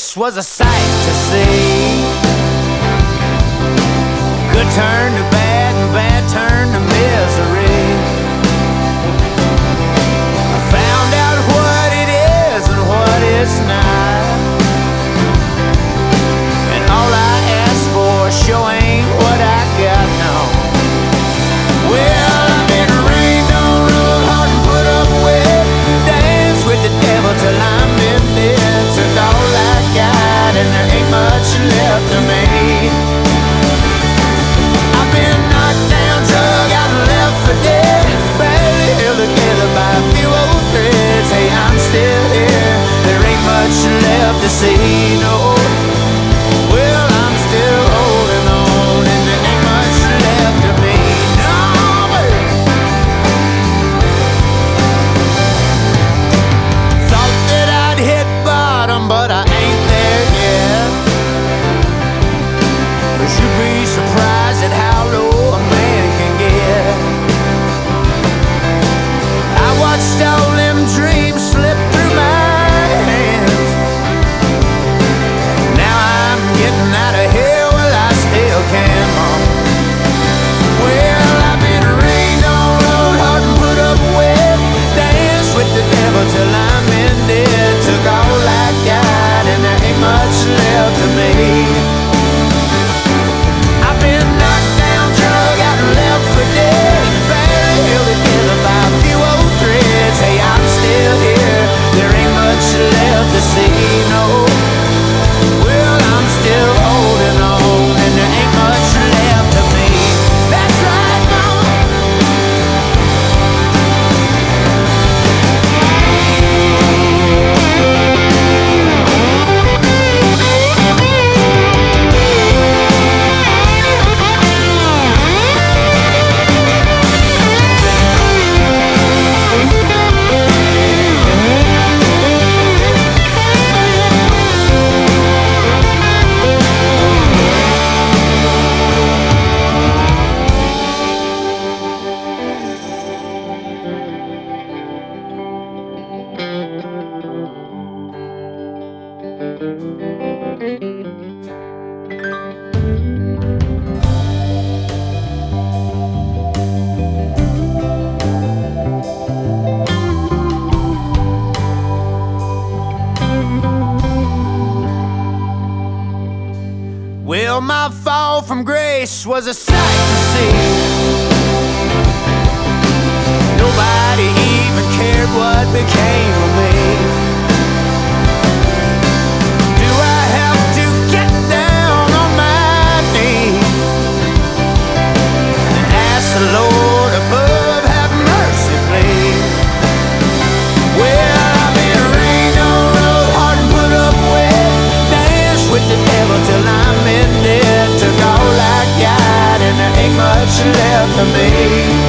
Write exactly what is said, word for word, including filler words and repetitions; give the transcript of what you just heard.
grace was a sight to see. Good turn to bad and bad turn to misery. I found out what it is and what it's not, and all I ask for sure ain't what I got now. Well, I've been rained on, rode hard and put up with, danced with the devil till I'm in bed. Took all I got and there ain't much left of me. I've been knocked down, drug out and left for dead, barely held together by a few old threads. Hey, I'm still here, there ain't much left to see, no. Well, I'm still holding on and there ain't much left of me, no. Thought that I'd hit bottom, but I ain't there yet. But you'd be surprised at how low a man can get. I watched all them dreams slip through my hands. Now I'm getting out of here, well I still can, Mom. Well, I've been rained on, rode hard and put up with, danced with the devil till I'm in dead. Took all I got and there ain't much left of me. I've been knocked down, drug out and left for dead, barely held together by a few old threads. Hey, I'm still here, there ain't much left to see, no. Well, I'm still holding on and there ain't much left of me. That's right, Mama. Well, my fall from grace was a sight to see. Nobody even cared what became of me. Do I have to get down on my knees and ask the Lord above, have mercy, please? Well, I've been rained on, rode hard and put up with, danced with the devil till I'm in dead. Took all I got and there ain't much left of me.